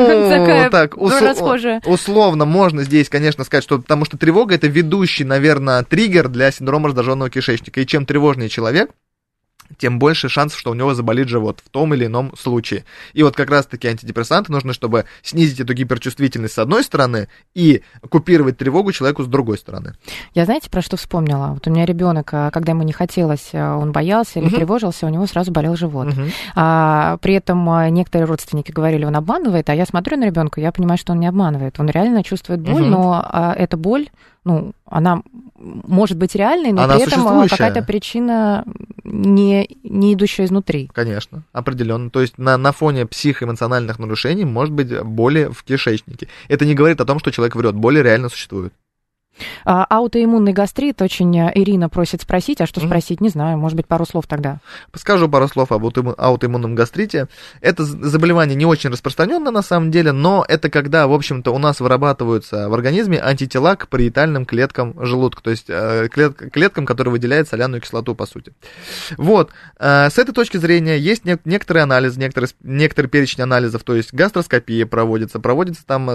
Ну, так, условно можно здесь, конечно, сказать, что потому что тревога — это ведущий, наверное, триггер для синдрома раздраженного кишечника, и чем тревожнее человек, тем больше шансов, что у него заболит живот в том или ином случае. И вот как раз-таки антидепрессанты нужны, чтобы снизить эту гиперчувствительность с одной стороны и купировать тревогу человеку с другой стороны. Я, знаете, про что вспомнила? Вот у меня ребенок, когда ему не хотелось, он боялся или тревожился, у него сразу болел живот. При этом некоторые родственники говорили, он обманывает, а я смотрю на ребенка, я понимаю, что он не обманывает. Он реально чувствует боль, но эта боль, ну, она может быть реальной, но при этом какая-то причина не идущая изнутри. Конечно, определенно. То есть на фоне психоэмоциональных нарушений может быть боли в кишечнике. Это не говорит о том, что человек врет. Боли реально существуют. Аутоиммунный гастрит, очень Ирина просит спросить, а что спросить, не знаю, может быть, пару слов тогда. Скажу пару слов об аутоиммунном гастрите. Это заболевание не очень распространенное на самом деле, но это когда, в общем-то, у нас вырабатываются в организме антитела к париетальным клеткам желудка, то есть клеткам, которые выделяют соляную кислоту, по сути. Вот, с этой точки зрения есть некоторые анализы, некоторый перечень анализов, то есть гастроскопия проводится там,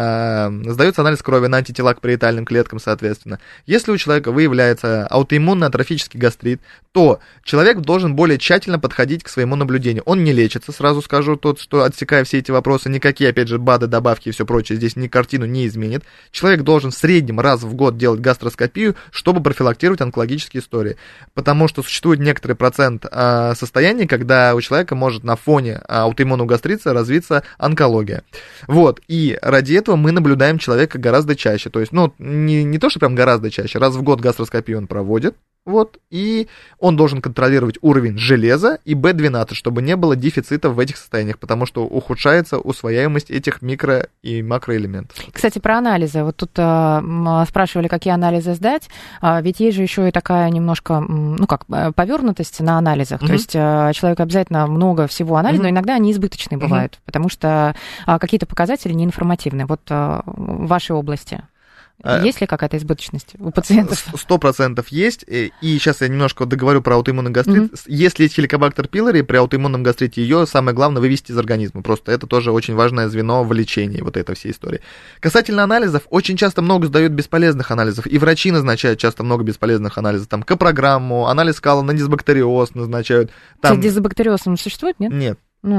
сдается анализ крови на антитела к париетальным клеткам, соответственно. Если у человека выявляется аутоиммунный атрофический гастрит, то человек должен более тщательно подходить к своему наблюдению. Он не лечится, сразу скажу, что отсекая все эти вопросы, никакие, опять же, БАДы, добавки и все прочее здесь картину не изменит. Человек должен в среднем раз в год делать гастроскопию, чтобы профилактировать онкологические истории. Потому что существует некоторый процент состояний, когда у человека может на фоне аутоиммунного гастрита развиться онкология. Вот, и ради этого мы наблюдаем человека гораздо чаще. То есть, не то, что прям гораздо чаще, раз в год гастроскопию он проводит, вот, и он должен контролировать уровень железа и B12, чтобы не было дефицита в этих состояниях, потому что ухудшается усвояемость этих микро- и макроэлементов. Кстати, про анализы. Вот тут спрашивали, какие анализы сдать, ведь есть же еще и такая немножко, повернутость на анализах, то есть человек обязательно много всего анализов, но иногда они избыточные бывают, потому что какие-то показатели неинформативны. Вот в вашей области. Есть ли какая-то избыточность у пациентов? 100% есть. И сейчас я немножко договорю про аутоиммунный гастрит. Если есть хеликобактер пилори, при аутоиммунном гастрите ее самое главное вывести из организма. Просто это тоже очень важное звено в лечении вот этой всей истории. Касательно анализов, очень часто много сдают бесполезных анализов. И врачи назначают часто много бесполезных анализов. Там капрограмму, анализ кала на дисбактериоз назначают. Дисбактериоз он существует, нет? Нет.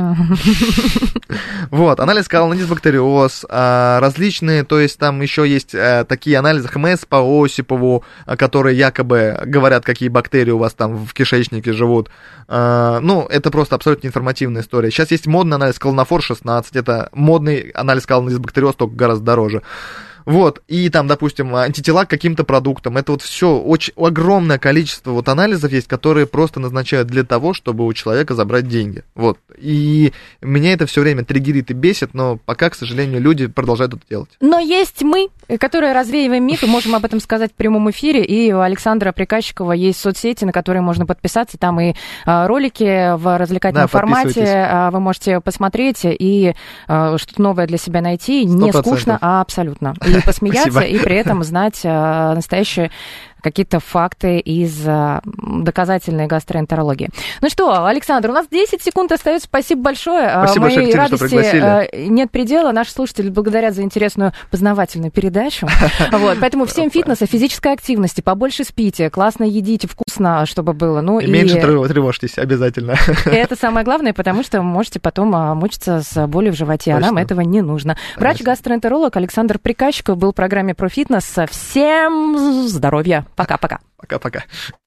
Вот, анализ кала на дисбактериоз, различные, то есть там еще есть такие анализы ХМС по Осипову, которые якобы говорят, какие бактерии у вас там в кишечнике живут. Это просто абсолютно информативная история. Сейчас есть модный анализ колонофор-16, это модный анализ кала на дисбактериоз, только гораздо дороже. Вот, и там, допустим, антитела к каким-то продуктам. Это вот все очень огромное количество вот анализов есть, которые просто назначают для того, чтобы у человека забрать деньги. Вот. И меня это все время триггерит и бесит, но пока, к сожалению, люди продолжают это делать. Но есть мы, которые развеиваем мифы, можем об этом сказать в прямом эфире. И у Александра Приказчикова есть соцсети, на которые можно подписаться. Там и ролики в развлекательном формате вы можете посмотреть и что-то новое для себя найти. 100%. Не скучно, а абсолютно. И посмеяться, спасибо. И при этом знать настоящие какие-то факты из доказательной гастроэнтерологии. Ну что, Александр, у нас 10 секунд остается. Спасибо большое. Спасибо большое, Екатерина, что пригласили. Нет предела. Наши слушатели благодарят за интересную познавательную передачу. Поэтому всем фитнеса, физической активности, побольше спите, классно едите, вкусно, чтобы было. И меньше тревожьтесь, обязательно. Это самое главное, потому что можете потом мучиться с болью в животе, а нам этого не нужно. Врач-гастроэнтеролог Александр Приказчиков был в программе про фитнес. Всем здоровья. Пока-пока. Пока-пока.